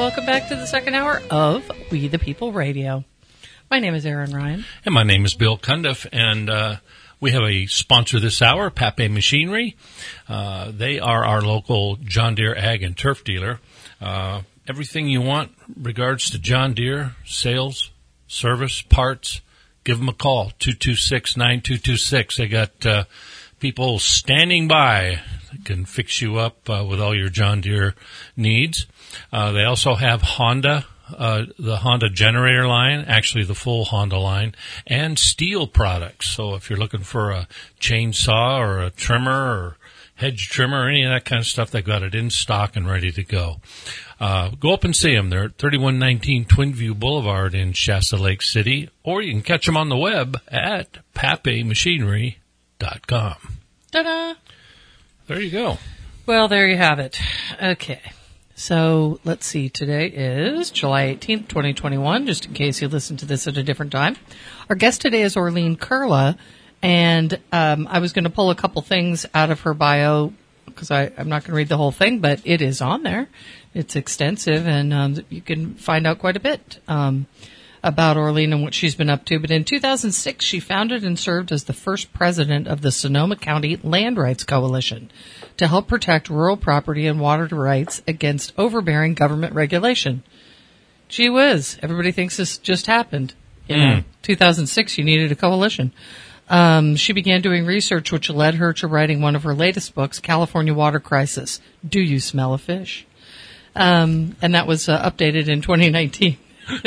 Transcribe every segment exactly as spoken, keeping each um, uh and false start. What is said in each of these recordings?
welcome back to the second hour of We the People Radio. My name is Erin Ryan. And my name is Bill Cundiff, and uh, we have a sponsor this hour, Pape Machinery. Uh, they are our local John Deere ag and turf dealer. Uh, everything you want regards to John Deere, sales, service, parts, give them a call, two two six, nine two two six. They got uh, people standing by that can fix you up uh, with all your John Deere needs. Uh, they also have Honda, uh, the Honda generator line, actually the full Honda line, and steel products. So if you're looking for a chainsaw or a trimmer or hedge trimmer or any of that kind of stuff, they've got it in stock and ready to go. Uh, go up and see them. They're at thirty-one nineteen Twin View Boulevard in Shasta Lake City, or you can catch them on the web at pape machinery dot com. Ta-da! There you go. Well, there you have it. Okay. So, let's see. Today is July eighteenth, twenty twenty-one, just in case you listen to this at a different time. Our guest today is Orlene Kurla, and um, I was going to pull a couple things out of her bio, because I'm not going to read the whole thing, but it is on there. It's extensive, and um, you can find out quite a bit um, about Orlene and what she's been up to. But in two thousand six, she founded and served as the first president of the Sonoma County Land Rights Coalition to help protect rural property and water rights against overbearing government regulation. Gee whiz, everybody thinks this just happened. You know, mm. two thousand six, you needed a coalition. Um, she began doing research, which led her to writing one of her latest books, California Water Crisis. Do You Smell a Fish? Um, and that was uh, updated in twenty nineteen.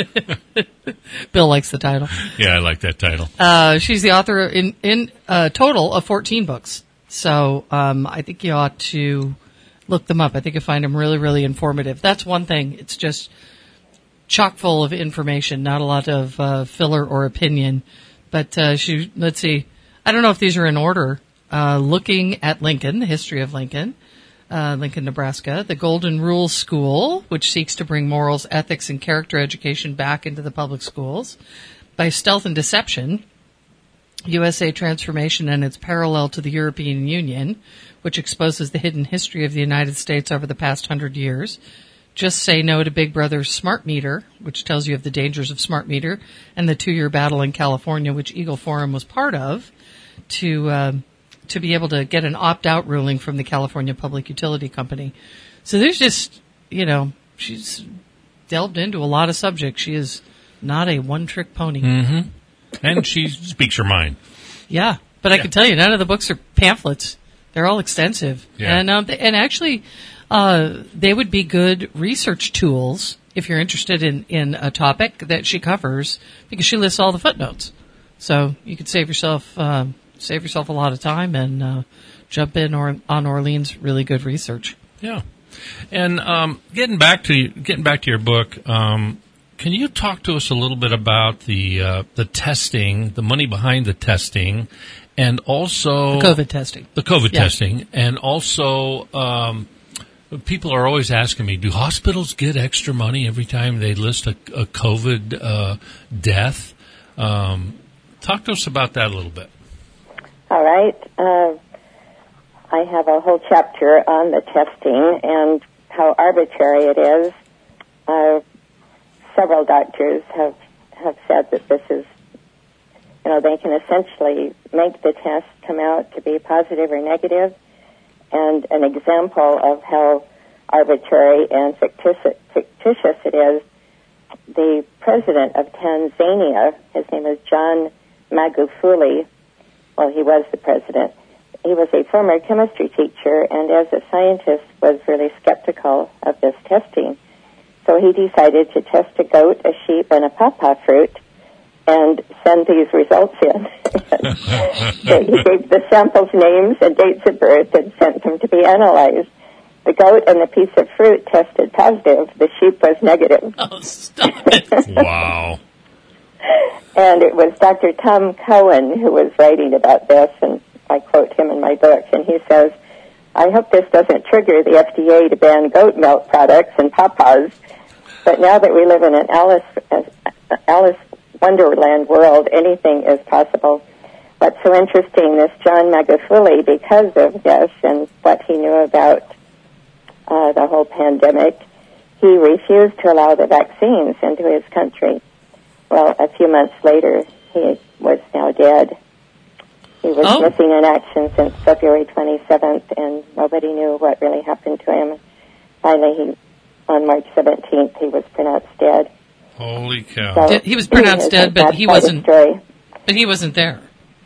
Bill likes the title. Yeah, I like that title. Uh, she's the author in, in a total of fourteen books. So, um, I think you ought to look them up. I think you'll find them really, really informative. That's one thing. It's just chock full of information, not a lot of, uh, filler or opinion. But, uh, she, let's see. I don't know if these are in order. Uh, looking at Lincoln, the history of Lincoln. Uh, Lincoln, Nebraska, the Golden Rule School, which seeks to bring morals, ethics, and character education back into the public schools. By Stealth and Deception, U S A Transformation and its parallel to the European Union, which exposes the hidden history of the United States over the past hundred years. Just Say No to Big Brother's Smart Meter, which tells you of the dangers of smart meter, and the two-year battle in California, which Eagle Forum was part of, to... Uh, to be able to get an opt-out ruling from the California Public Utility Company. So there's just, you know, she's delved into a lot of subjects. She is not a one-trick pony. Mm-hmm. And she speaks her mind. Yeah, but yeah. I can tell you, none of the books are pamphlets. They're all extensive. Yeah. And, um, and actually, uh, they would be good research tools if you're interested in, in a topic that she covers, because she lists all the footnotes. So you could save yourself... Um, Save yourself a lot of time and uh, jump in or, on Orlene's really good research. Yeah, and um, getting back to getting back to your book, um, can you talk to us a little bit about the uh, the testing, the money behind the testing, and also the COVID testing, the COVID yeah. testing, and also um, people are always asking me, do hospitals get extra money every time they list a, a COVID uh, death? Um, talk to us about that a little bit. All right. Uh, I have a whole chapter on the testing and how arbitrary it is. Uh, several doctors have, have said that this is, you know, they can essentially make the test come out to be positive or negative. And an example of how arbitrary and fictitious, fictitious it is, the president of Tanzania, his name is John Magufuli. Well, he was the president. He was a former chemistry teacher, and as a scientist was really skeptical of this testing. So he decided to test a goat, a sheep, and a pawpaw fruit and send these results in. He gave the samples names and dates of birth and sent them to be analyzed. The goat and the piece of fruit tested positive. The sheep was negative. Oh, stop it. Wow. And it was Doctor Tom Cohen who was writing about this, and I quote him in my book, and he says, I hope this doesn't trigger the F D A to ban goat milk products and pawpaws, but now that we live in an Alice, Alice Wonderland world, anything is possible. What's so interesting, this John Magufuli, because of this and what he knew about uh, the whole pandemic, he refused to allow the vaccines into his country. Well, a few months later, he was now dead. He was Oh. missing in action since February twenty-seventh, and nobody knew what really happened to him. Finally, he, on March seventeenth, he was pronounced dead. Holy cow. So, Did- he was pronounced dead, but that's he quite a wasn't- story. But he wasn't there.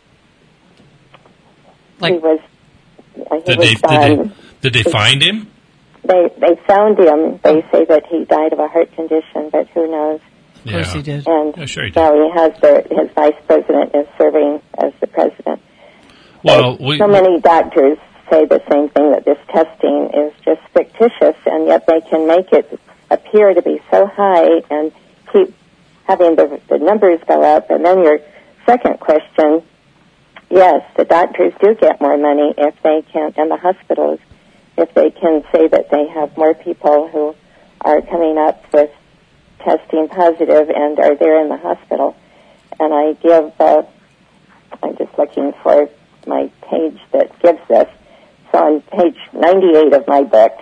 he Like, was. uh, He Did was they, did gone. they, did they find him? They they found him. They say that he died of a heart condition, but who knows? of course Yeah. he did. And Yeah, sure he did. now he has the his vice president is serving as the president. Well, we, so many doctors say the same thing, that this testing is just fictitious, and yet they can make it appear to be so high and keep having the, the numbers go up. And then your second question, yes, the doctors do get more money if they can, and the hospitals, if they can say that they have more people who are coming up with testing positive and are there in the hospital. And I give, uh, I'm just looking for my page that gives this. So on page ninety-eight of my book,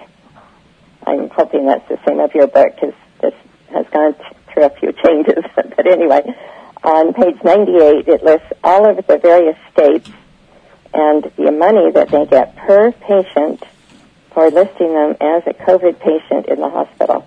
I'm hoping that's the same of your book, because this has gone th- through a few changes. But anyway, on page ninety-eight, it lists all of the various states and the money that they get per patient for listing them as a COVID patient in the hospital.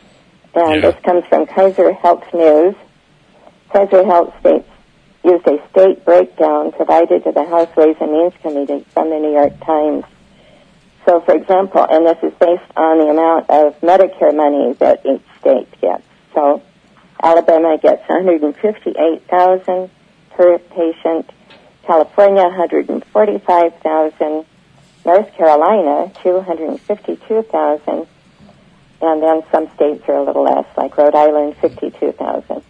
And Yeah. this comes from Kaiser Health News. Kaiser Health states used a state breakdown provided to the House Ways and Means Committee from the New York Times. So, for example, and this is based on the amount of Medicare money that each state gets. So, Alabama gets one hundred fifty-eight thousand dollars per patient, California one hundred forty-five thousand dollars, North Carolina two hundred fifty-two thousand dollars, and then some states are a little less, like Rhode Island fifty-two thousand dollars.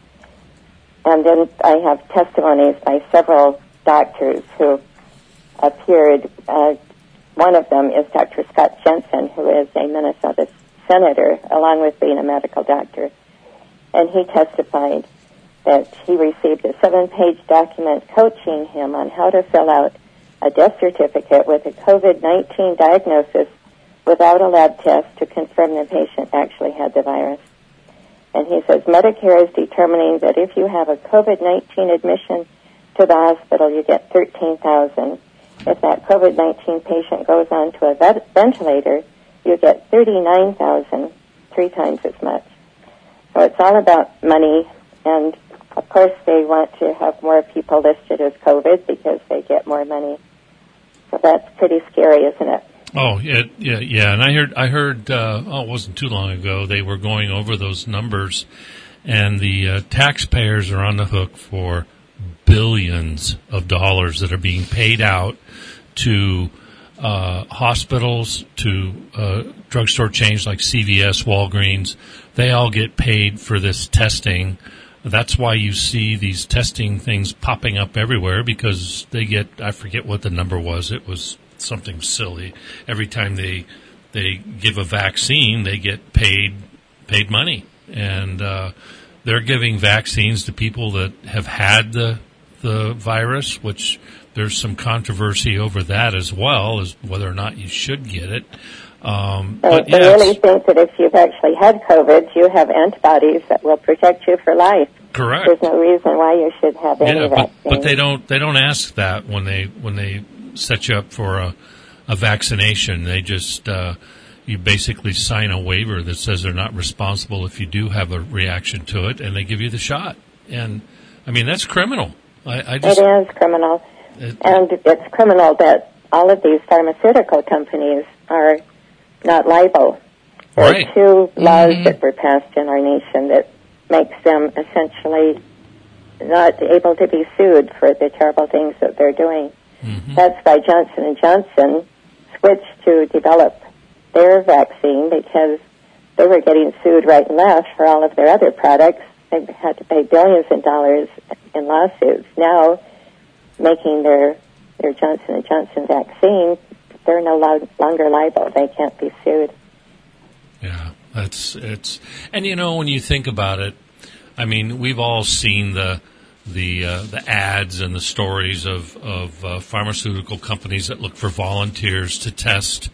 And then I have testimonies by several doctors who appeared. Uh, one of them is Doctor Scott Jensen, who is a Minnesota senator, along with being a medical doctor. And he testified that he received a seven-page document coaching him on how to fill out a death certificate with a COVID nineteen diagnosis without a lab test to confirm the patient actually had the virus. And he says Medicare is determining that if you have a COVID nineteen admission to the hospital, you get thirteen thousand dollars. If that COVID nineteen patient goes on to a vet- ventilator, you get thirty-nine thousand dollars, three times as much. So it's all about money, and of course they want to have more people listed as COVID because they get more money. So that's pretty scary, isn't it? Oh yeah, yeah, yeah. And I heard, I heard. Uh, oh, it wasn't too long ago. They were going over those numbers, and the uh, taxpayers are on the hook for billions of dollars that are being paid out to uh, hospitals, to uh, drugstore chains like C V S, Walgreens. They all get paid for this testing. That's why you see these testing things popping up everywhere, because they get, I forget what the number was. It was something silly. Every time they they give a vaccine, they get paid paid money, and uh, they're giving vaccines to people that have had the the virus, which there's some controversy over that as well, as whether or not you should get it. Um, So but they yeah, really it's think that if you've actually had COVID, you have antibodies that will protect you for life. correct. There's no reason why you should have any Yeah, but, vaccine. but they don't they don't ask that when they when they set you up for a, a vaccination. They just uh, you basically sign a waiver that says they're not responsible if you do have a reaction to it, and they give you the shot. And I mean, that's criminal. I, I just It is criminal. it- And it's criminal that all of these pharmaceutical companies are not liable. There Right. are two laws Mhm. that were passed in our nation that makes them essentially not able to be sued for the terrible things that they're doing. Mhm. That's why Johnson and Johnson switched to develop their vaccine, because they were getting sued right and left for all of their other products. They had to pay billions of dollars in lawsuits. Now, making their their Johnson and Johnson vaccine, they're no lo- longer liable. They can't be sued. Yeah, that's it's, and you know, when you think about it, I mean, we've all seen the the uh, the ads and the stories of of uh, pharmaceutical companies that look for volunteers to test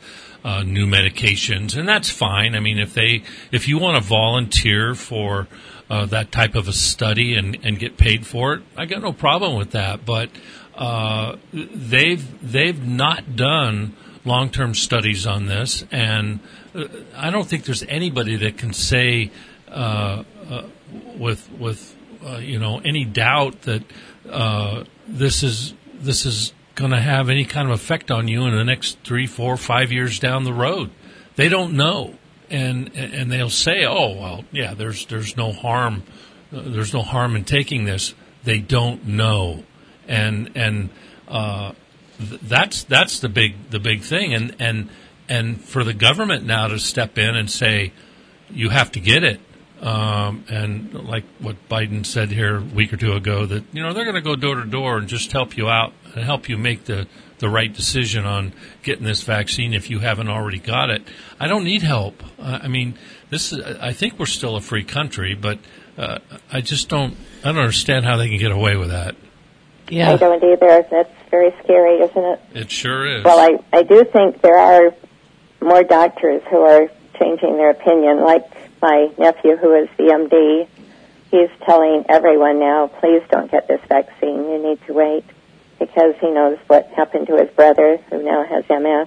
uh, new medications, and that's fine. I mean, if they if you want to volunteer for uh, that type of a study and, and get paid for it, I got no problem with that. But uh, they've they've not done long-term studies on this, and I don't think there's anybody that can say uh, uh, with with uh, you know any doubt that uh, this is this is going to have any kind of effect on you in the next three, four, five years down the road. They don't know, and and they'll say, "Oh, well, yeah, there's there's no harm, uh, there's no harm in taking this." They don't know, and and. Uh, That's that's the big the big thing, and and and for the government now to step in and say you have to get it, um, and like what Biden said here a week or two ago, that you know they're going to go door to door and just help you out and help you make the, the right decision on getting this vaccine if you haven't already got it. I don't need help. Uh, I mean, this is, I think we're still a free country, but uh, I just don't I don't understand how they can get away with that. Yeah. I don't either. That's very scary, isn't it? It sure is. Well, I, I do think there are more doctors who are changing their opinion, like my nephew who is the M D. He's telling everyone now, please don't get this vaccine. You need to wait, because he knows what happened to his brother who now has M S.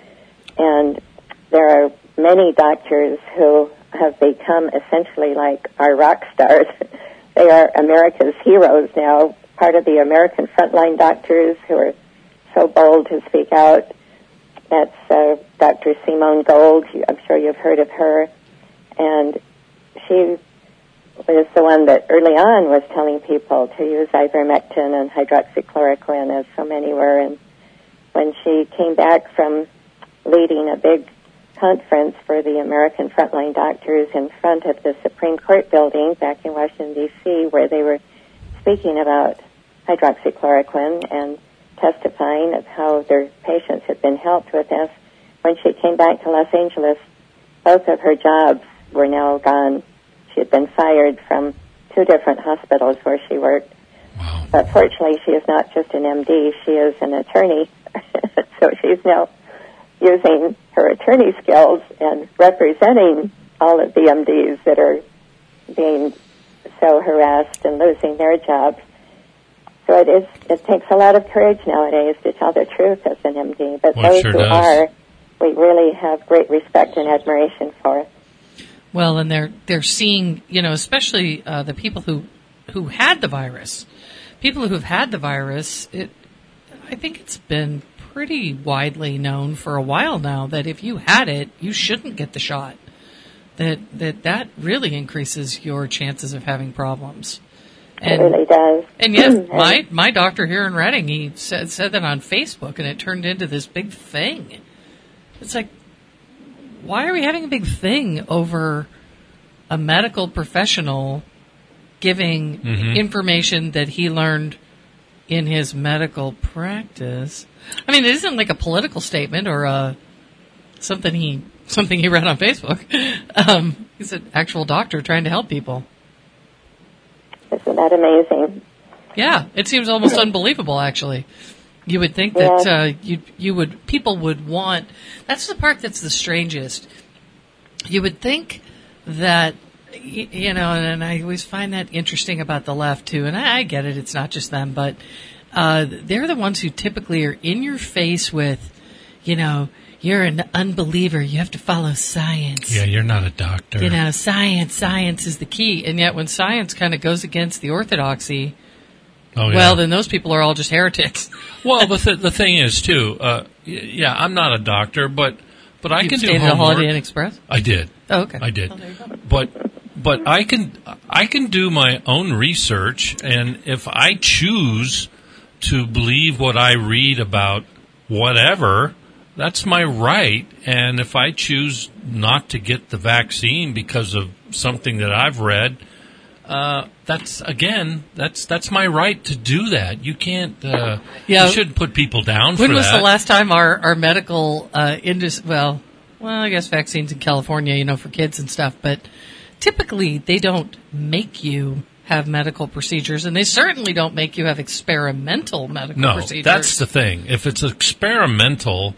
And there are many doctors who have become essentially like our rock stars. They are America's heroes now, part of the American frontline doctors who are so bold to speak out. That's uh, Doctor Simone Gold. I'm sure you've heard of her. And she was the one that early on was telling people to use ivermectin and hydroxychloroquine, as so many were. And when she came back from leading a big conference for the American frontline doctors in front of the Supreme Court building back in Washington, D C, where they were speaking about hydroxychloroquine and testifying of how their patients had been helped with this. When she came back to Los Angeles, both of her jobs were now gone. She had been fired from two different hospitals where she worked. Wow. But fortunately, she is not just an M D, she is an attorney. So she's now using her attorney skills and representing all of the M Ds that are being so harassed and losing their jobs. So it is. It takes a lot of courage nowadays to tell the truth as an M D. But well, those sure who does. are, we really have great respect and admiration for. Well, and they're they're seeing, you know, especially uh, the people who who had the virus, people who've had the virus. It, I think it's been pretty widely known for a while now that if you had it, you shouldn't get the shot. That that that really increases your chances of having problems. And, it really does. And yes, my my doctor here in Reading, he said said that on Facebook, and it turned into this big thing. It's like, why are we having a big thing over a medical professional giving mm-hmm. information that he learned in his medical practice? I mean, it isn't like a political statement or a something he something he read on Facebook. Um, he's an actual doctor trying to help people. Isn't that amazing? Yeah, it seems almost unbelievable, actually. You would think that yeah. uh, you you would people would want. That's the part that's the strangest. You would think that you, you know, and I always find that interesting about the left too. And I, I get it; it's not just them, but uh, they're the ones who typically are in your face with, you know, you're an unbeliever. You have to follow science. Yeah, you're not a doctor. You know, science, science is the key. And yet when science kind of goes against the orthodoxy, oh, yeah. well, then those people are all just heretics. Well, the, th- the thing is, too, uh, yeah, I'm not a doctor, but, but I you can do stayed homework. at a Holiday Inn Express? I did. Oh, okay. I did. Oh, there you go. But but I can I can do my own research, and if I choose to believe what I read about whatever, that's my right. And if I choose not to get the vaccine because of something that I've read, uh, that's again, that's that's my right to do that. You can't. Uh, yeah. You shouldn't put people down for when that. When was the last time our our medical uh, industry? Well, well, I guess vaccines in California, you know, for kids and stuff, but typically they don't make you have medical procedures, and they certainly don't make you have experimental medical no, procedures. No, that's the thing. If it's experimental,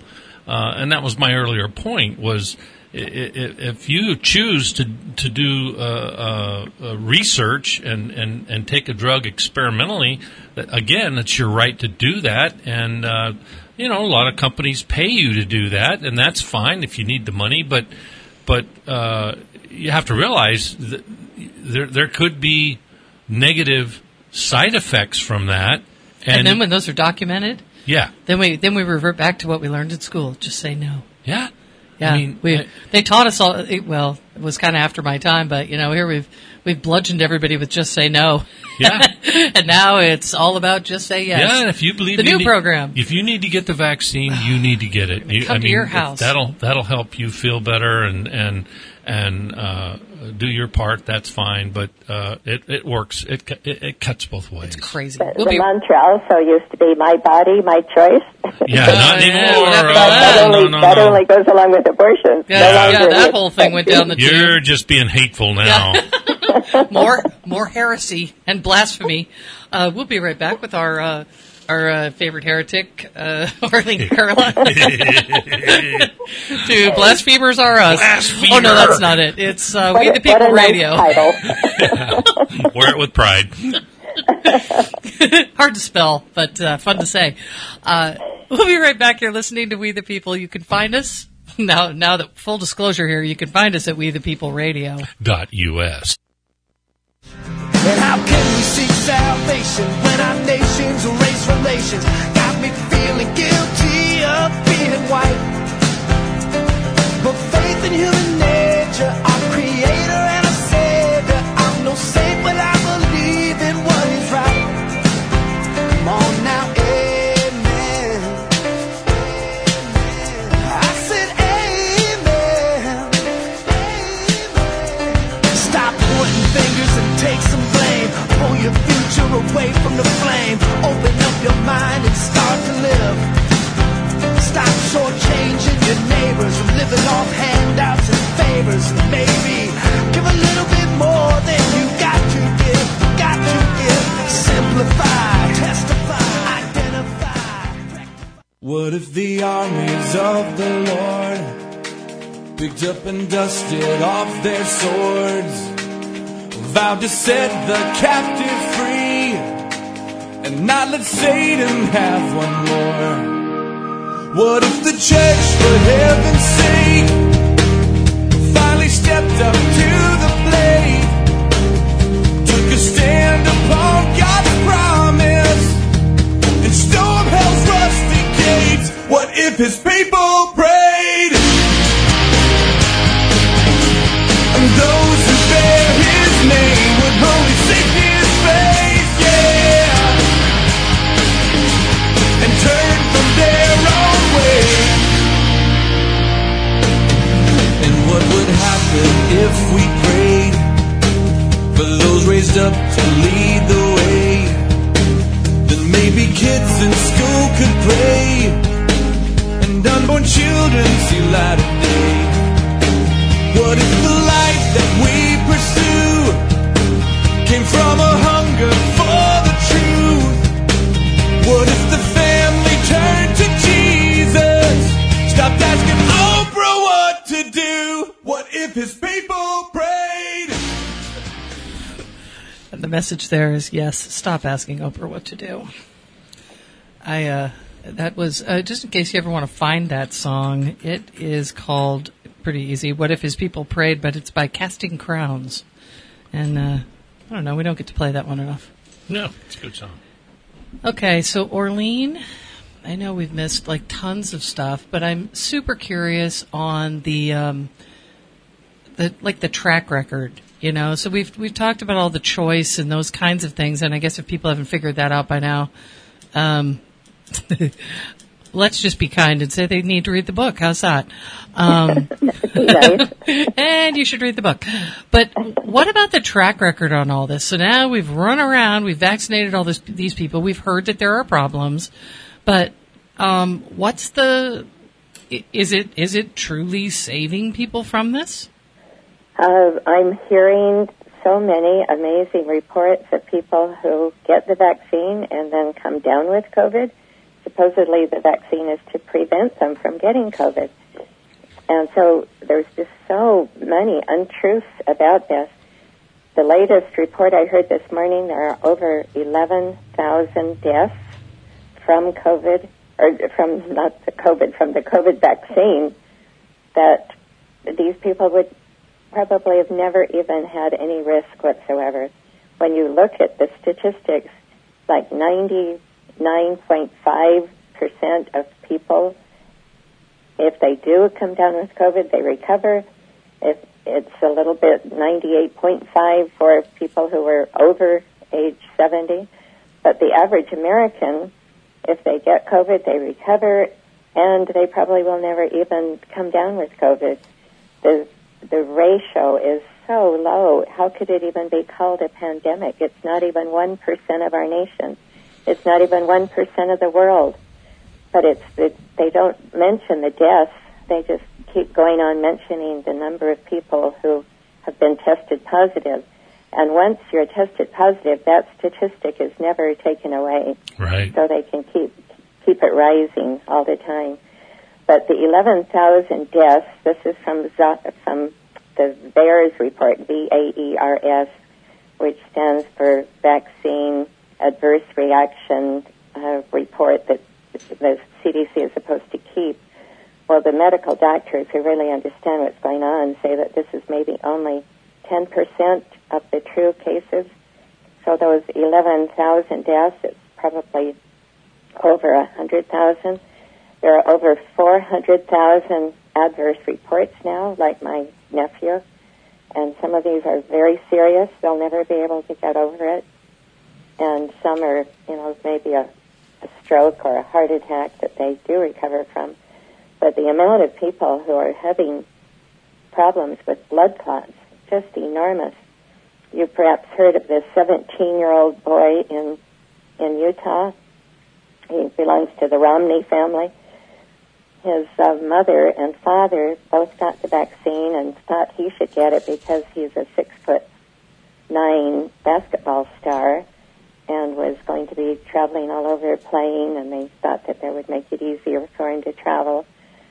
uh, and that was my earlier point, was if you choose to to do uh, uh, uh, research and, and, and take a drug experimentally, again, it's your right to do that. And, uh, you know, a lot of companies pay you to do that, and that's fine if you need the money. But but uh, you have to realize that there there could be negative side effects from that. And, and then when those are documented, yeah, then we then we revert back to what we learned in school. Just say no. Yeah. Yeah, I mean, we, I, they taught us all. It, well, it was kind of after my time, but you know, here we've we've bludgeoned everybody with just say no. Yeah, and now it's all about just say yes. Yeah, and if you believe the you new need, program, if you need to get the vaccine, you need to get it. You, come I to mean, your house. That'll that'll help you feel better and and and uh, do your part. That's fine, but uh, it it works. It, it it cuts both ways. It's crazy. The, we'll the be, mantra also used to be "My body, my choice." Yeah, not yeah, anymore. that, Uh, that no, only no, that no. only goes along with abortion. yeah, No yeah, longer that with whole thing went down the tube. You're just being hateful now. more more heresy and blasphemy. Uh, we'll be right back with our uh, our uh, favorite heretic, uh, Arlene Carla. To blasphemers are us. Blasphemer. Oh no, that's not it. It's uh, What We a- the People what a nice Radio. title. Wear it with pride. Hard to spell, but uh, fun to say. Uh, we'll be right back here listening to We the People. You can find us now. Now that full disclosure here, you can find us at We the People Radio. Dot U S. And how can we seek salvation when our nations erase relations? Got me feeling guilty of being white. But faith in human nature, our creator and our savior. I'm no saint, but I believe in what is right. Come on now, amen. I said amen. Stop pointing fingers and take some blame. Pull your future away from the flame. Open up your mind and start to live. Stop shortchanging your neighbors and living off handouts and favors. And maybe give a little bit more than you got to give. Got to give. Simplify, testify, identify. What if the armies of the Lord picked up and dusted off their swords, vowed to set the captive free and not let Satan have one more? What if the church, for heaven's sake, finally stepped up to the plate, took a stand upon God's promise and stormed hell's rusty gates? What if his people prayed, and those who bear his name would only seek his face, yeah, and turn from their own way? And what would happen if we prayed for those raised up to lead the way? Then maybe kids in school could pray and unborn children see light of day. What if the light that we pursue came from a hunger for the truth? What if the family turned to Jesus, stopped asking Oprah what to do? What if his people prayed? And the message there is yes. Stop asking Oprah what to do. I uh, that was uh, just in case you ever want to find that song. It is called pretty easy. What if his people prayed? But it's by Casting Crowns, and uh, I don't know. We don't get to play that one enough. No, it's a good song. Okay, so Orlean, I know we've missed like tons of stuff, but I'm super curious on the um, the like the track record. You know, so we've we've talked about all the choice and those kinds of things, and I guess if people haven't figured that out by now, um, let's just be kind and say they need to read the book. How's that? Um, Nice. and you should read the book. But what about the track record on all this? So now we've run around, we've vaccinated all this, these people, we've heard that there are problems, but um, what's the? Is it is it truly saving people from this? Uh, I'm hearing so many amazing reports of people who get the vaccine and then come down with COVID. It's a supposedly the vaccine is to prevent them from getting COVID. And so there's just so many untruths about this. The latest report I heard this morning, there are over eleven thousand deaths from COVID, or from, not the COVID, from the COVID vaccine, that these people would probably have never even had any risk whatsoever. When you look at the statistics, like ninety-nine point five percent of people, if they do come down with COVID, they recover. If it's a little bit, ninety-eight point five for people who are over age seventy. But the average American, if they get COVID, they recover, and they probably will never even come down with COVID. The, the ratio is so low. How could it even be called a pandemic? It's not even one percent of our nation. It's not even one percent of the world. But it's it, they don't mention the deaths. They just keep going on mentioning the number of people who have been tested positive. And once you're tested positive, that statistic is never taken away. Right. So they can keep keep it rising all the time. But the eleven thousand deaths, this is from, from the VAERS report, V A E R S, which stands for Vaccine Adverse Reaction uh, Report that the C D C is supposed to keep. Well, the medical doctors who really understand what's going on say that this is maybe only ten percent of the true cases. So those eleven thousand deaths, it's probably over one hundred thousand. There are over four hundred thousand adverse reports now, like my nephew, and some of these are very serious. They'll never be able to get over it. And some are, you know, maybe a, a stroke or a heart attack that they do recover from. But the amount of people who are having problems with blood clots, just enormous. You perhaps heard of this seventeen-year-old boy in in Utah. He belongs to the Romney family. His uh, mother and father both got the vaccine and thought he should get it because he's a six-foot-nine basketball star and was going to be traveling all over playing, and they thought that that would make it easier for him to travel.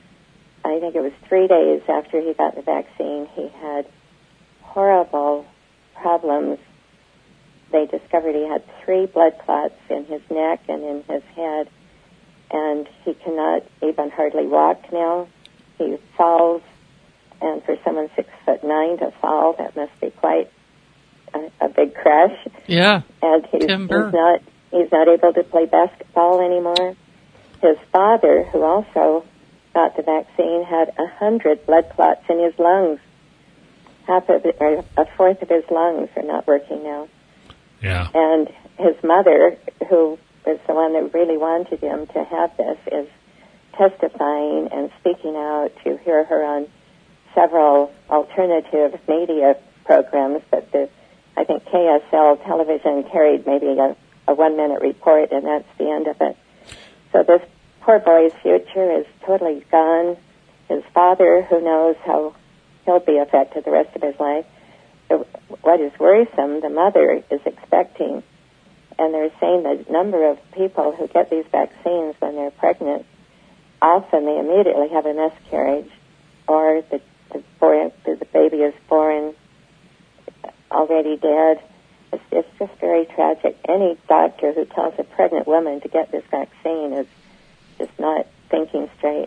I think it was three days after he got the vaccine, he had horrible problems. They discovered he had three blood clots in his neck and in his head, and he cannot even hardly walk now. He falls, and for someone six foot nine to fall, that must be quite a, a big crash. Yeah. And he's, Timber. he's not he's not able to play basketball anymore. His father, who also got the vaccine, had a hundred blood clots in his lungs. Half of it, or a fourth of his lungs are not working now. Yeah. And his mother, who was the one that really wanted him to have this, is testifying and speaking out. You hear her on several alternative media programs, but the, I think K S L television carried maybe a, a one-minute report, and that's the end of it. So this poor boy's future is totally gone. His father, who knows how he'll be affected the rest of his life. What is worrisome, the mother is expecting, and they're saying the number of people who get these vaccines when they're pregnant, often they immediately have a miscarriage, or the, the, boy, the baby is born already dead. It's, it's just very tragic. Any doctor who tells a pregnant woman to get this vaccine is just not thinking straight.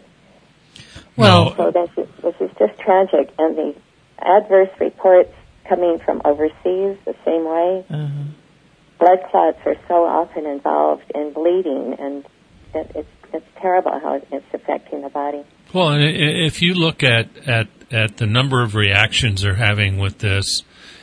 Well, so this is, this is just tragic, and the adverse reports coming from overseas the same way. uh-huh. Blood clots are so often involved in bleeding, and it, it's it's terrible how it's affecting the body. Well, and if you look at, at, at the number of reactions they're having with this,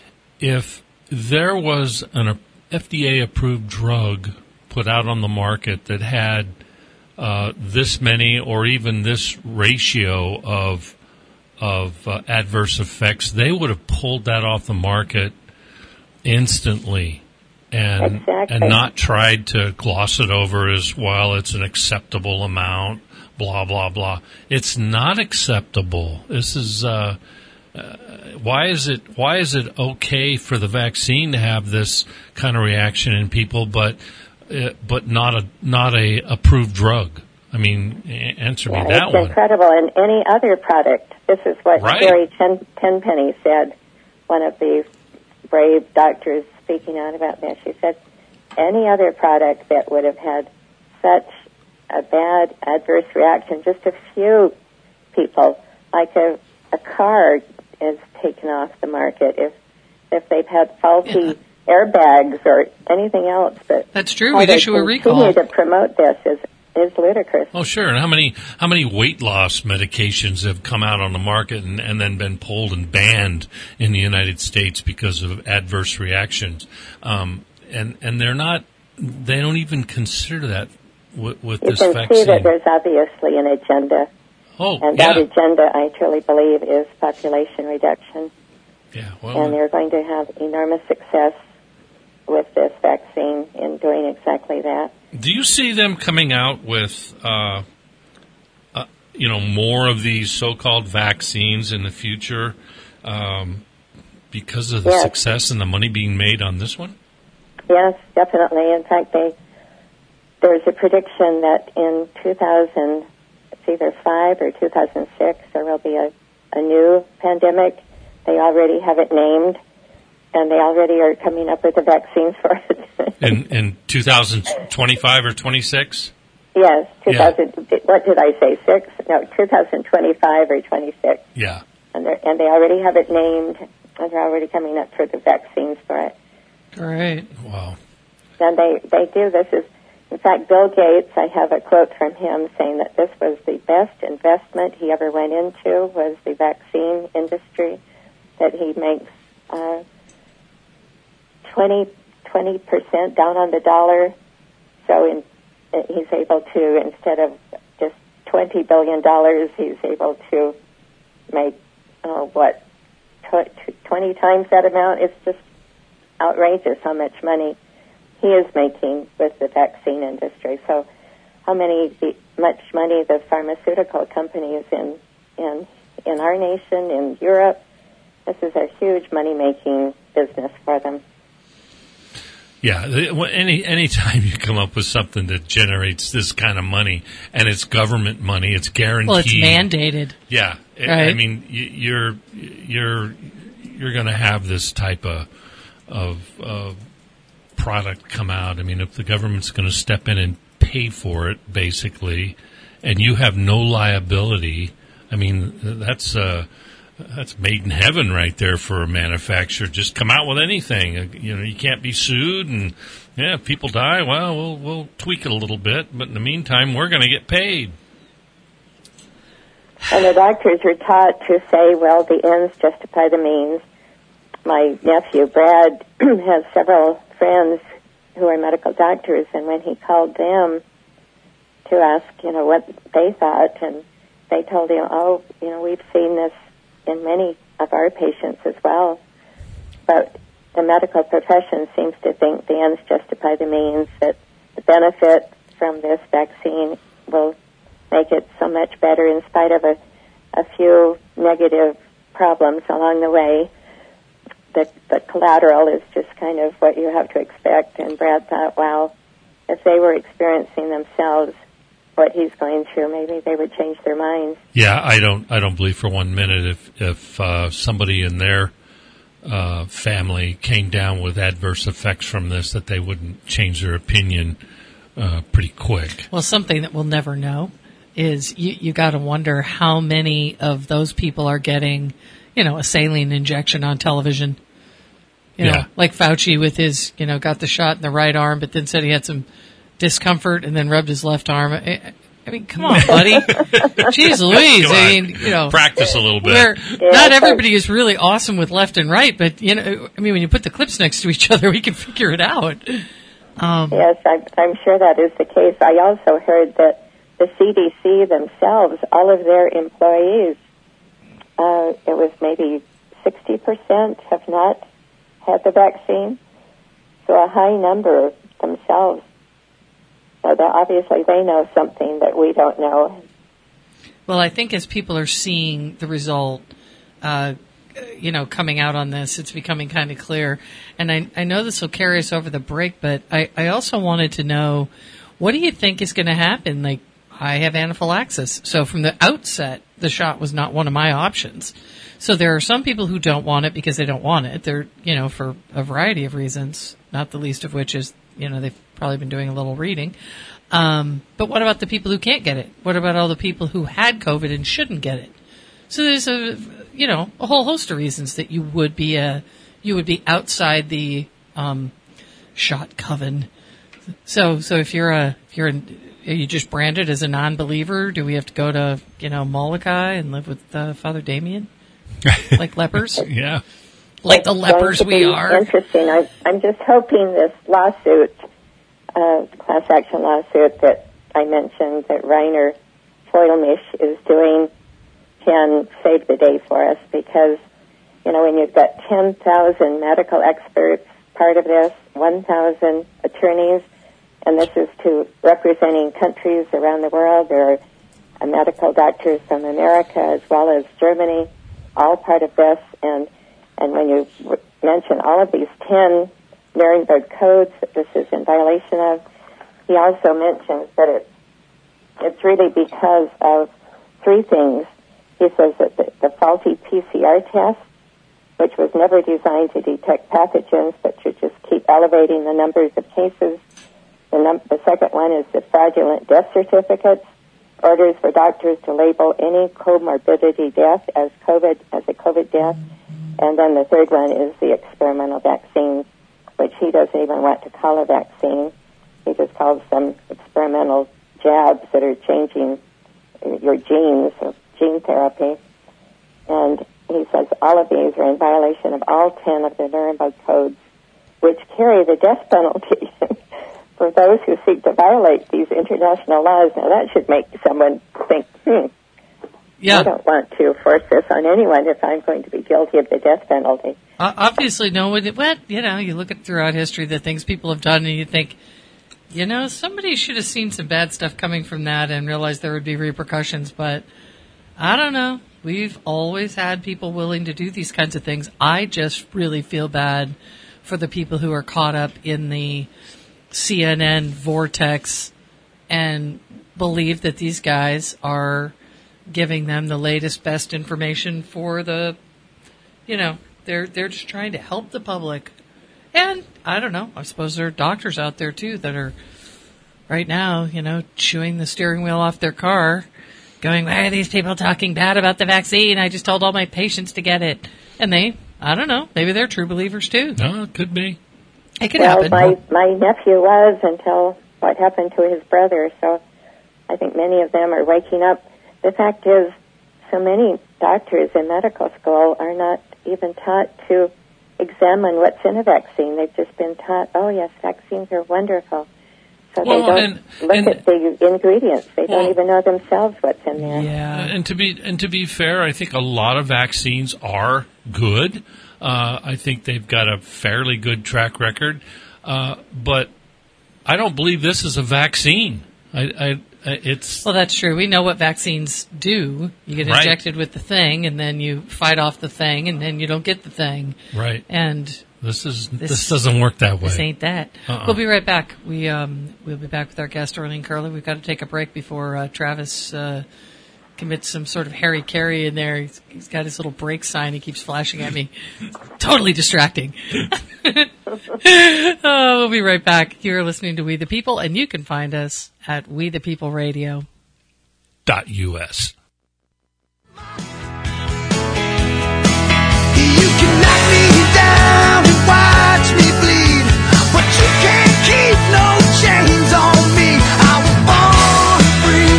if there was an F D A-approved drug put out on the market that had uh, this many or even this ratio of of uh, adverse effects, they would have pulled that off the market instantly and Exactly. and not tried to gloss it over as, well, it's an acceptable amount, blah, blah, blah. It's not acceptable. This is, uh, uh, why is it, why is it okay for the vaccine to have this kind of reaction in people, but uh, but not a not a approved drug. I mean, a- answer me Yeah, that it's one. incredible. And any other product, this is what Right. Jerry Ten- Tenpenny said, one of the brave doctors speaking out about this. She said, any other product that would have had such a bad adverse reaction, just a few people, like a, a car is taken off the market if if they've had faulty Yeah. airbags or anything else. But That's true. how We'd they issue a recall. continue to promote this is is ludicrous. Oh, sure. And how many how many weight loss medications have come out on the market and, and then been pulled and banned in the United States because of adverse reactions? Um, and and they're not. They don't even consider that with, with You this can vaccine. see that there's obviously an agenda, oh, and yeah, that agenda, I truly believe, is population reduction. yeah. And Well, they're going to have enormous success with this vaccine in doing exactly that. do you see them coming out with, uh, uh, you know, more of these so-called vaccines in the future um, because of the Yes. success and the money being made on this one? Yes, definitely. In fact, they there's a prediction that in two thousand, it's either five or two thousand six, there will be a, a new pandemic. They already have it named, and they already are coming up with the vaccines for it. In in two thousand twenty-five or twenty-six? Yes, two Yeah. thousand. What did I say? Six? No, two thousand twenty-five or twenty-six. Yeah. And, they're- and they already have it named, and they're already coming up for the vaccines for it. Great. Wow. And they, they do. This is, in fact, Bill Gates, I have a quote from him saying that this was the best investment he ever went into, was the vaccine industry, that he makes uh, twenty, twenty percent down on the dollar. So in, he's able to, instead of just twenty billion dollars, he's able to make, oh, what, tw- twenty times that amount. It's just outrageous how much money he is making with the vaccine industry. So how many, the, much money the pharmaceutical companies in, in, in our nation, in Europe, this is a huge money-making business for them. Yeah, the- well, any any time you come up with something that generates this kind of money, and it's government money, it's guaranteed. Well, it's mandated. Yeah, I- Right. I mean, y- you're you're you're going to have this type of of of product come out. I mean, if the government's going to step in and pay for it, basically, and you have no liability, I mean, that's uh, that's made in heaven right there for a manufacturer. Just come out with anything. You know, you can't be sued, and yeah, if people die, well, we'll we'll tweak it a little bit, but in the meantime, we're going to get paid. And the doctors are taught to say, well, the ends justify the means. My nephew, Brad, has several friends who are medical doctors, and when he called them to ask, you know, what they thought, and they told him, oh, you know, we've seen this in many of our patients as well. But the medical profession seems to think the ends justify the means, that the benefit from this vaccine will make it so much better in spite of a, a few negative problems along the way. The, the collateral is just kind of what you have to expect. And Brad thought, wow, if they were experiencing themselves what he's going through, maybe they would change their minds. Yeah, I don't. I don't believe for one minute if if uh, somebody in their uh, family came down with adverse effects from this, that they wouldn't change their opinion uh, pretty quick. Well, something that we'll never know is you, you got to wonder how many of those people are getting, you know, a saline injection on television. You know, Yeah. like Fauci with his, you know, got the shot in the right arm, but then said he had some discomfort and then rubbed his left arm. I, I mean, come on, buddy. Jeez Louise. Come I on. mean, you know. Practice a little bit. Where Yeah, not but- everybody is really awesome with left and right, but, you know, I mean, when you put the clips next to each other, we can figure it out. Um, Yes, I'm, I'm sure that is the case. I also heard that the C D C themselves, all of their employees, uh, it was maybe sixty percent have not had the vaccine. So a high number themselves. So that obviously they know something that we don't know. Well, I think as people are seeing the result, uh, you know, coming out on this. It's becoming kind of clear. And I, I know this will carry us over the break, but I, I also wanted to know, what do you think is going to happen? Like, I have anaphylaxis. So from the outset, the shot was not one of my options. So there are some people who don't want it because they don't want it. They're, you know, for a variety of reasons, not the least of which is, you know, they've probably been doing a little reading. Um, but what about the people who can't get it? What about all the people who had COVID and shouldn't get it? So there's a, you know, a whole host of reasons that you would be a, you would be outside the, um, shot coven. So, so if you're a, if you're an, are you just branded as a non-believer? Do we have to go to, you know, Molokai and live with uh, Father Damien? Like lepers? Yeah. Like the It's lepers going to we be are? Interesting. I, I'm just hoping this lawsuit, uh, class action lawsuit that I mentioned that Reiner Foilmish is doing can save the day for us, because, you know, when you've got ten thousand medical experts part of this, one thousand attorneys, and this is to representing countries around the world. There are uh, medical doctors from America as well as Germany, all part of this. And and when you w- mention all of these ten Nuremberg codes that this is in violation of, he also mentions that it, it's really because of three things. He says that the, the faulty P C R test, which was never designed to detect pathogens but should just keep elevating the numbers of cases. The, num- the second one is the fraudulent death certificates, orders for doctors to label any comorbidity death as COVID, as a COVID death. And then the third one is the experimental vaccines, which he doesn't even want to call a vaccine. He just calls them experimental jabs that are changing your genes, or gene therapy. And he says all of these are in violation of all ten of the Nuremberg codes, which carry the death penalty for those who seek to violate these international laws. Now, that should make someone think, hmm, Yeah. I don't want to force this on anyone if I'm going to be guilty of the death penalty. Uh, obviously, no one, well, you know, you look at throughout history the things people have done and you think, you know, somebody should have seen some bad stuff coming from that and realized there would be repercussions, but I don't know. We've always had people willing to do these kinds of things. I just really feel bad for the people who are caught up in the C N N vortex and believe that these guys are giving them the latest, best information for the, you know, they're they're just trying to help the public. And I don't know, I suppose there are doctors out there too that are right now, you know, chewing the steering wheel off their car, going, why are these people talking bad about the vaccine? I just told all my patients to get it. And they, I don't know, maybe they're true believers too. No, it could be. It could well, happen. my, my nephew was until what happened to his brother, so I think many of them are waking up. The fact is, so many doctors in medical school are not even taught to examine what's in a vaccine. They've just been taught, oh, yes, vaccines are wonderful. So Well, they don't and- look and- at the ingredients. They Well- don't even know themselves what's in there. Yeah. And to be and to be fair, I think a lot of vaccines are good. Uh, I think they've got a fairly good track record, uh, but I don't believe this is a vaccine. I, I, I it's Well, that's true. We know what vaccines do. You get Right. injected with the thing, and then you fight off the thing, and then you don't get the thing. right. And This is this, This- doesn't work that way. this ain't that. Uh-uh. We'll be right back. We um we'll be back with our guest Arlene Curley. We've got to take a break before uh, Travis uh, commits some sort of Harry Carey in there. He's, he's got his little break sign. He keeps flashing at me. Totally distracting. Oh, we'll be right back. You're listening to We the People, and you can find us at We the People Radio. Dot U S. You can knock me down and watch me bleed, but you can't keep no chains on me. I was born free.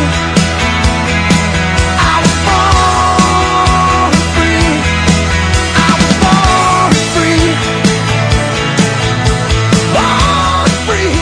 I was born free. I was born free. Born free.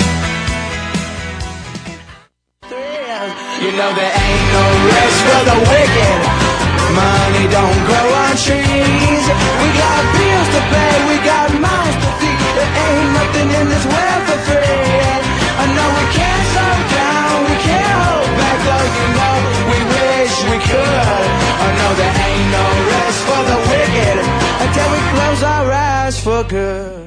You know there ain't no rest for the wicked. Money don't grow on trees. We got bills to pay, we got mouths to feed. There ain't nothing in this world for free. I know we can't slow down, we can't hold back, though you know we wish we could. I know there ain't no rest for the wicked. sucker.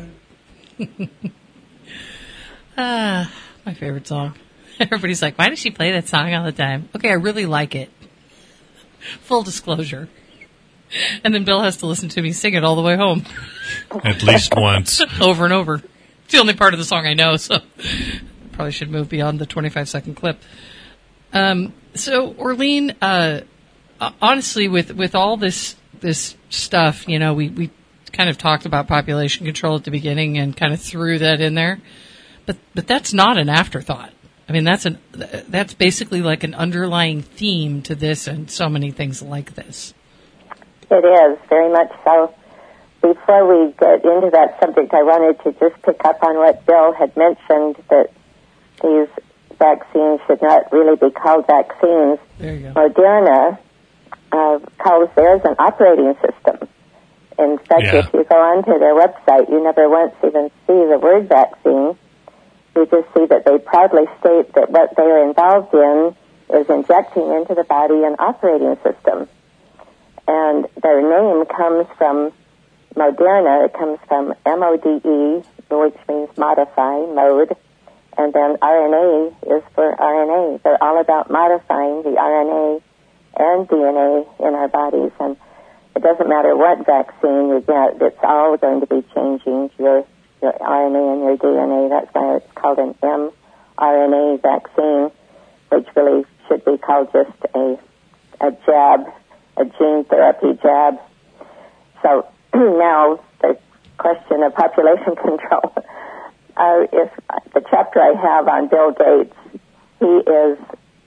Ah, my favorite song. Everybody's like, why does she play that song all the time? Okay, I really like it. Full disclosure. And then Bill has to listen to me sing it all the way home. At least once. Over and over. It's the only part of the song I know, so probably should move beyond the twenty-five second clip. Um, so, Orlene, uh, honestly, with, with all this this stuff, you know, we, we kind of talked about population control at the beginning and kind of threw that in there. But but that's not an afterthought. I mean, that's an that's basically like an underlying theme to this and so many things like this. It is, very much so. Before we get into that subject, I wanted to just pick up on what Bill had mentioned, that these vaccines should not really be called vaccines. There you go. Moderna uh, calls theirs an operating system. In fact, Yeah. if you go onto their website, you never once even see the word vaccine. You just see that they proudly state that what they are involved in is injecting into the body an operating system. And their name comes from Moderna. It comes from M O D E, which means modify, mode. And then R N A is for R N A. They're all about modifying the R N A and D N A in our bodies. And it doesn't matter what vaccine you get, it's all going to be changing your, your R N A and your D N A. That's why it's called an mRNA vaccine, which really should be called just a, a jab, a gene therapy jab. So now the question of population control. Uh, if the chapter I have on Bill Gates, he is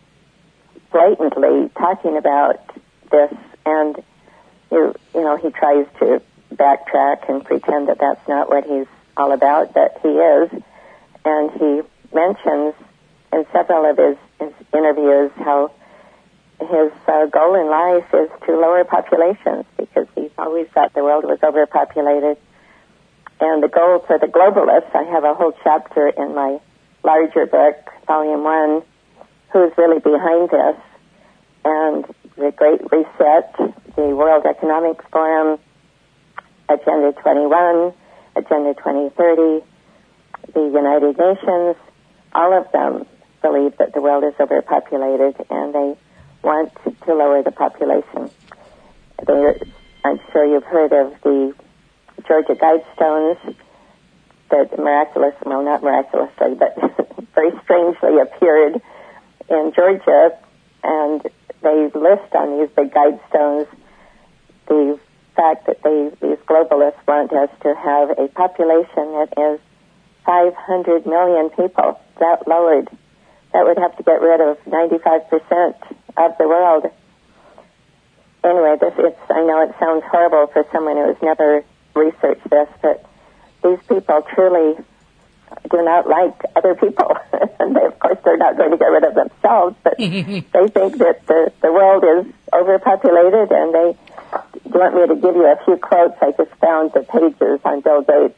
blatantly talking about this, and you, you know, he tries to backtrack and pretend that that's not what he's all about, but he is. And he mentions in several of his, his interviews how his uh, goal in life is to lower populations, because he's always thought the world was overpopulated. And the goal for the globalists, I have a whole chapter in my larger book, Volume one, who's really behind this. And the Great Reset, the World Economic Forum, Agenda twenty-one, Agenda twenty thirty, the United Nations, all of them believe that the world is overpopulated, and they want to lower the population. They, I'm sure you've heard of the Georgia Guidestones that miraculous, well, not miraculously, but very strangely appeared in Georgia, and they list on these big Guidestones the fact that they, these globalists want us to have a population that is five hundred million people, that lowered. That would have to get rid of ninety-five percent of the world. Anyway, this, it's, I know it sounds horrible for someone who has never researched this, but these people truly do not like other people. And they, of course, they're not going to get rid of themselves, but they think that the, the world is overpopulated, and they do you want me to give you a few quotes. I just found the pages on Bill Gates.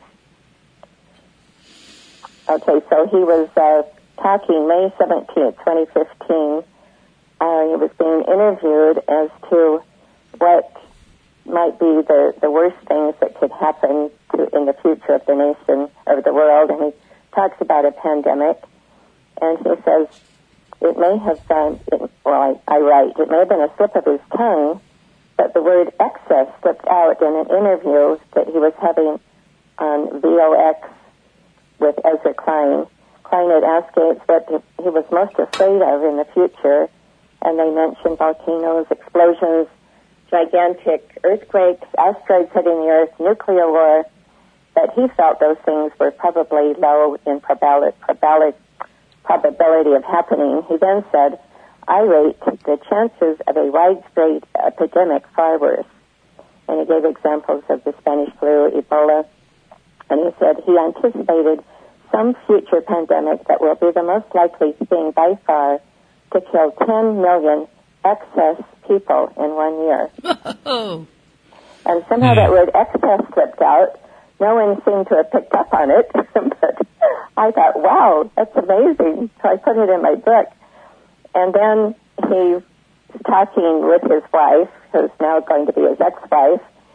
Okay, so he was uh, talking May seventeenth, twenty fifteen. Uh, he was being interviewed as to what might be the, the worst things that could happen to, in the future of the nation, of the world. And he talks about a pandemic. And he says, it may have been, it, well, I, I write, it may have been a slip of his tongue, but the word excess slipped out in an interview that he was having on V O X with Ezra Klein. Klein had asked Gates what he was most afraid of in the future, and they mentioned volcanoes, explosions, gigantic earthquakes, asteroids hitting the Earth, nuclear war, but he felt those things were probably low in probability, probability of happening. He then said, I rate the chances of a widespread epidemic far worse. And he gave examples of the Spanish flu, Ebola, and he said he anticipated some future pandemic that will be the most likely thing by far to kill ten million excess people in one year. Oh. And somehow that word excess slipped out. No one seemed to have picked up on it, but I thought, wow, that's amazing. So I put it in my book. And then he's talking with his wife, who's now going to be his ex-wife,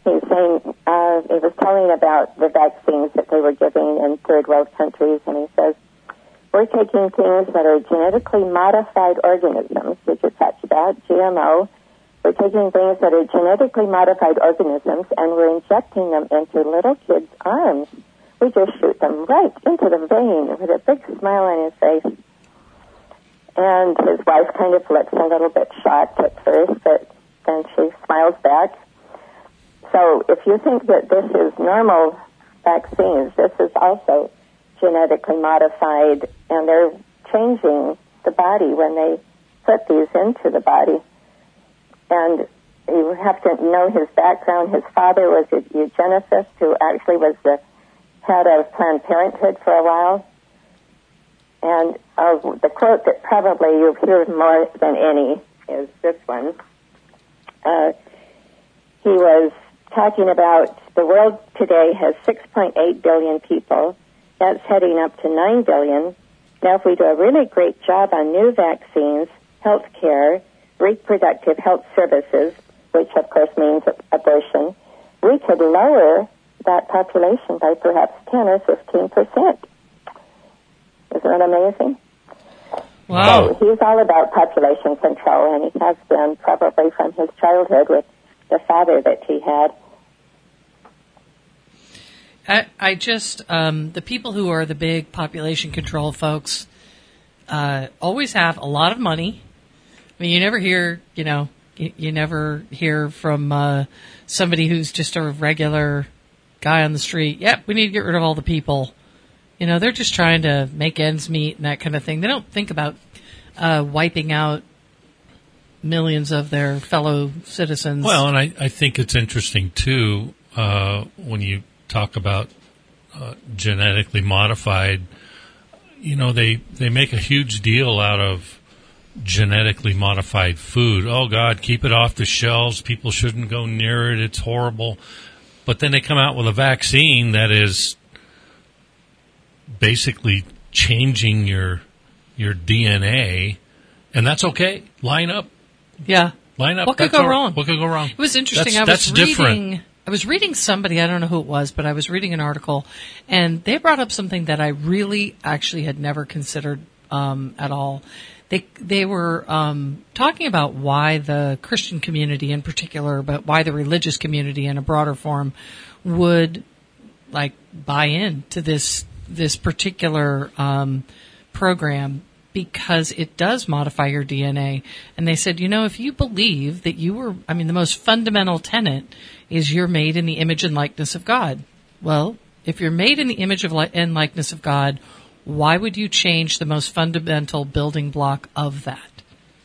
he's saying, uh, he was telling about the vaccines that they were giving in third world countries, and he says, we're taking things that are genetically modified organisms, which is such that, G M O. We're taking things that are genetically modified organisms, and we're injecting them into little kids' arms. We just shoot them right into the vein with a big smile on his face. And his wife kind of looks a little bit shocked at first, but then she smiles back. So if you think that this is normal vaccines, this is also genetically modified, and they're changing the body when they put these into the body. And you have to know his background. His father was a eugenicist who actually was the head of Planned Parenthood for a while. And uh, the quote that probably you've heard more than any is this one. Uh, he was talking about the world today has six point eight billion people. That's heading up to nine billion. Now, if we do a really great job on new vaccines, health care, reproductive health services, which of course means abortion, we could lower that population by perhaps ten or fifteen percent. Isn't that amazing? Wow. So he's all about population control, and he has been probably from his childhood with the father that he had. I, I just, um, the people who are the big population control folks uh, always have a lot of money. I mean, you never hear, you know, you, you never hear from uh, somebody who's just a regular guy on the street. Yep, we need to get rid of all the people. You know, they're just trying to make ends meet and that kind of thing. They don't think about uh, wiping out millions of their fellow citizens. Well, and I, I think it's interesting, too, uh, when you talk about uh, genetically modified, you know, they, they make a huge deal out of genetically modified food. Oh, God, keep it off the shelves. People shouldn't go near it. It's horrible. But then they come out with a vaccine that is basically changing your your D N A, and that's okay. Line up. Yeah. Line up. What could That's go all, wrong? What could go wrong? It was interesting. That's, I was that's reading. different. I was reading somebody. I don't know who it was, but I was reading an article, and they brought up something that I really actually had never considered um, at all. They they were um, talking about why the Christian community in particular, but why the religious community in a broader form would like buy in to this this particular um, program, because it does modify your D N A. And they said, you know, if you believe that you were, I mean, the most fundamental tenet is you're made in the image and likeness of God. Well, if you're made in the image of li- and likeness of God, why would you change the most fundamental building block of that?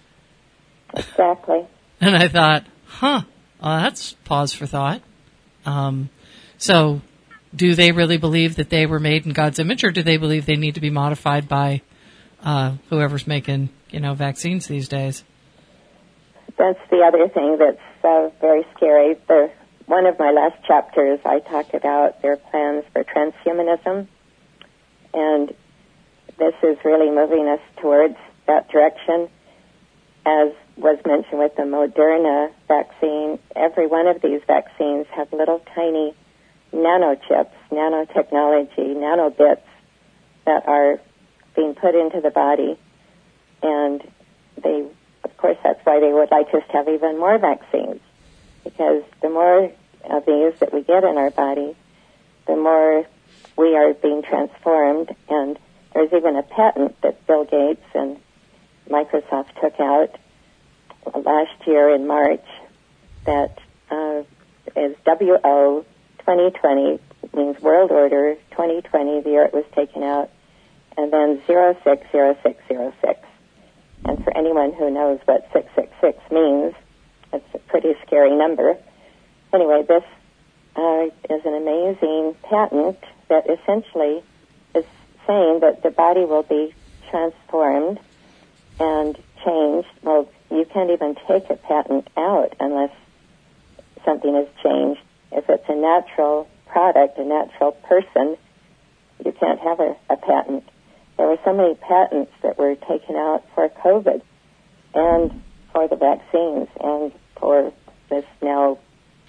Exactly. And I thought, huh, well, that's pause for thought. Um, so do they really believe that they were made in God's image, or do they believe they need to be modified by uh, whoever's making, you know, vaccines these days? That's the other thing that's uh, very scary. The, one of my last chapters, I talked about their plans for transhumanism, and this is really moving us towards that direction. As was mentioned with the Moderna vaccine, every one of these vaccines have little tiny nanochips, nanotechnology, nanobits that are being put into the body. And they, of course, that's why they would like us to have even more vaccines, because the more of these that we get in our body, the more we are being transformed. And there's even a patent that Bill Gates and Microsoft took out last year in March that uh, is W O twenty twenty, means World Order twenty twenty, the year it was taken out, and then zero six zero six zero six. And for anyone who knows what six six six means, it's a pretty scary number. Anyway, this uh, is an amazing patent that essentially is saying that the body will be transformed and changed. Well, you can't even take a patent out unless something is changed. If it's a natural product, a natural person, you can't have a, a patent. There were so many patents that were taken out for COVID and for the vaccines and for this now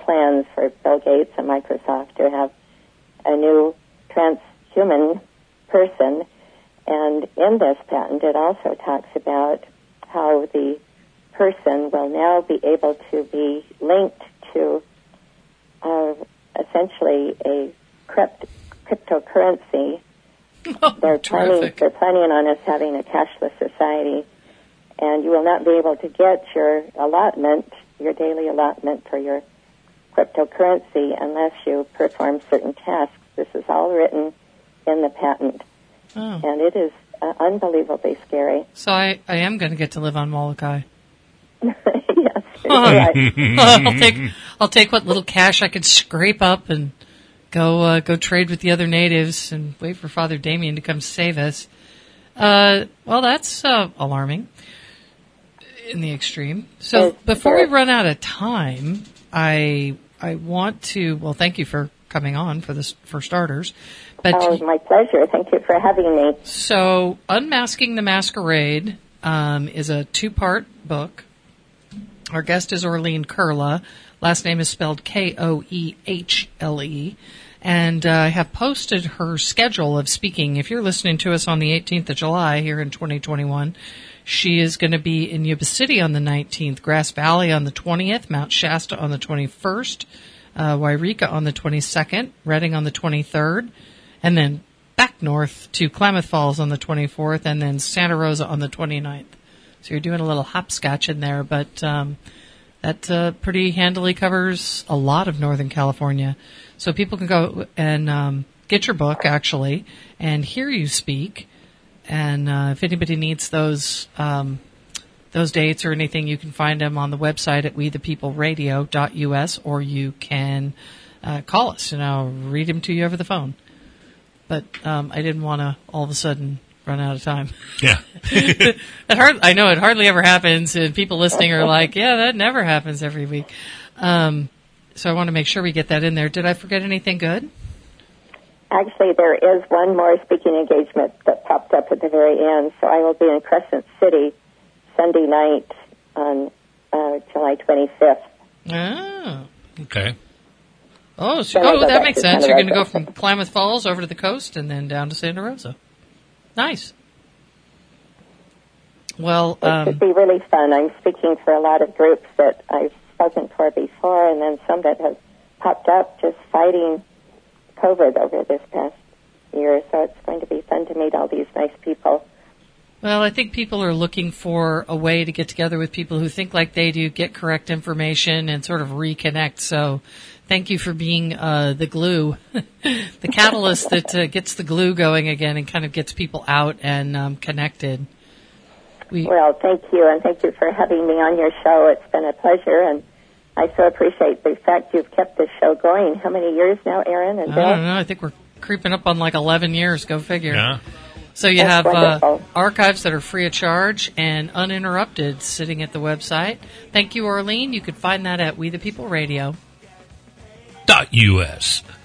plans for Bill Gates and Microsoft to have a new transhuman person. And in this patent, it also talks about how the person will now be able to be linked to uh, essentially a crypt- cryptocurrency. Oh, they're planning, terrific. they're planning on us having a cashless society, and you will not be able to get your allotment, your daily allotment for your cryptocurrency unless you perform certain tasks. This is all written in the patent, Oh. and it is uh, unbelievably scary. So I, I am going to get to live on Molokai. Yes, right. I'll take I'll take what little cash I can scrape up and go uh, go trade with the other natives and wait for Father Damien to come save us. Uh, well, that's uh, alarming in the extreme. So Yes, before we sure. run out of time, I I want to well thank you for coming on for this for starters. But Oh, my pleasure. Thank you for having me. so Unmasking the Masquerade um, is a two-part book. Our guest is Orleen Kurla. Last name is spelled K O E H L E. And uh, I have posted her schedule of speaking. If you're listening to us on the eighteenth of July here in twenty twenty-one, she is going to be in Yuba City on the nineteenth, Grass Valley on the twentieth, Mount Shasta on the twenty-first, uh, Wairika on the twenty-second, Redding on the twenty-third, and then back north to Klamath Falls on the twenty-fourth, and then Santa Rosa on the twenty-ninth. So you're doing a little hopscotch in there, but um, that uh, pretty handily covers a lot of Northern California. So people can go and um, get your book, actually, and hear you speak. And uh, if anybody needs those um, those dates or anything, you can find them on the website at we the people radio dot u s, or you can uh, call us, and I'll read them to you over the phone. But um, I didn't want to all of a sudden run out of time. Yeah. It hard, I know it hardly ever happens, and people listening are like, yeah, that never happens every week. Um, so I want to make sure we get that in there. Did I forget anything good? Actually, there is one more speaking engagement that popped up at the very end. So I will be in Crescent City Sunday night on uh, July twenty-fifth. Oh. Okay. Oh, so, Then I oh go that back makes to sense. Santa You're going to go Rosa. from Klamath Falls over to the coast and then down to Santa Rosa. Nice. Well, It um, should be really fun. I'm speaking for a lot of groups that I've spoken for before, and then some that have popped up just fighting COVID over this past year. So it's going to be fun to meet all these nice people. well, I think people are looking for a way to get together with people who think like they do, get correct information, and sort of reconnect. So thank you for being uh, the glue, the catalyst that uh, gets the glue going again and kind of gets people out and um, connected. We, Well, thank you, and thank you for having me on your show. It's been a pleasure, and I so appreciate the fact you've kept this show going. How many years now, Aaron and I Bill? don't know. I think we're creeping up on like eleven years. Go figure. Yeah. So you That's have uh, wonderful. archives that are free of charge and uninterrupted sitting at the website. Thank you, Orleen. You can find that at we the people radio Dot U S.